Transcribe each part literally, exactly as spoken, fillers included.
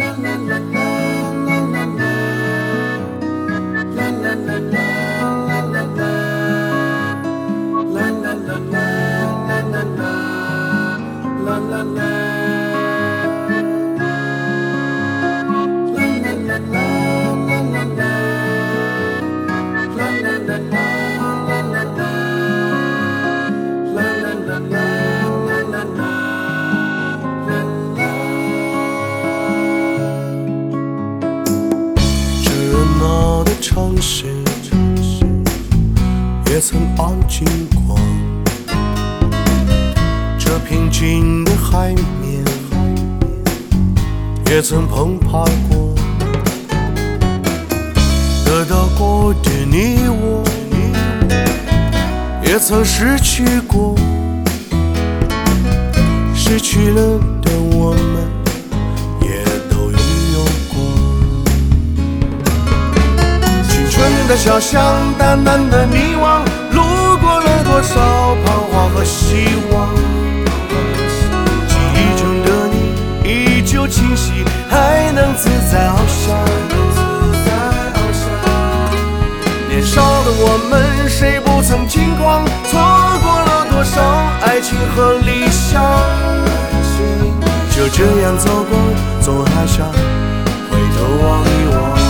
城市也曾安静过，这平静的海面也曾澎湃过，得到过的你我也曾失去过，失去了的我们也都拥有过。的小巷，淡淡的迷惘，路过了多少彷徨和希望。记忆中的你依旧清晰，还能自在翱翔。年少的我们，谁不曾轻狂？错过了多少爱情和理想？就这样走过，总还想回头望一望。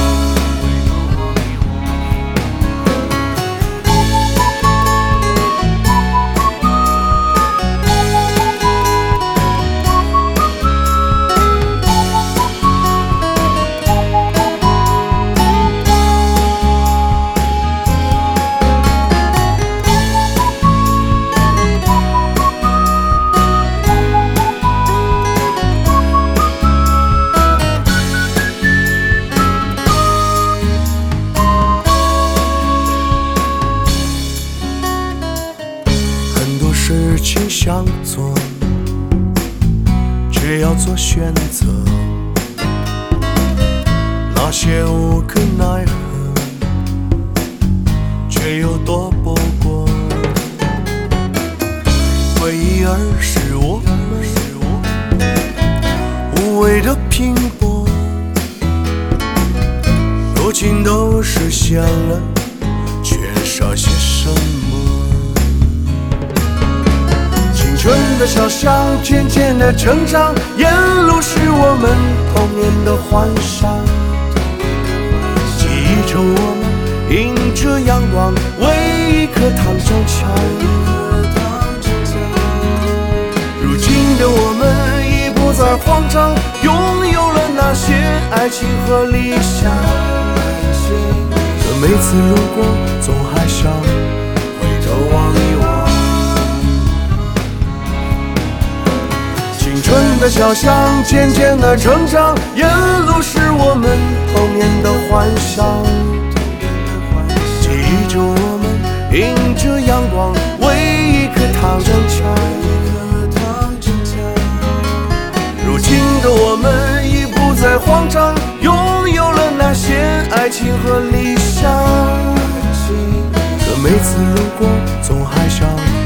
事情想做，却要做选择，那些无可奈何，却又躲不过。回忆儿时我们无谓的拼搏，如今都实现了，缺少些什么？青春的小巷，渐渐的成长，沿路是我们童年的幻想。记忆中我们迎着阳光，为一颗糖争抢。如今的我们已不再慌张，拥有了那些爱情和理想。可每次路过，总还想回头望一望。青春的小巷，渐渐的成长，沿路是我们童年的幻想。记忆中我们迎着阳光，为一颗糖争抢。如今的我们已不再慌张，拥有了那些爱情和理想。可每次路过，总还想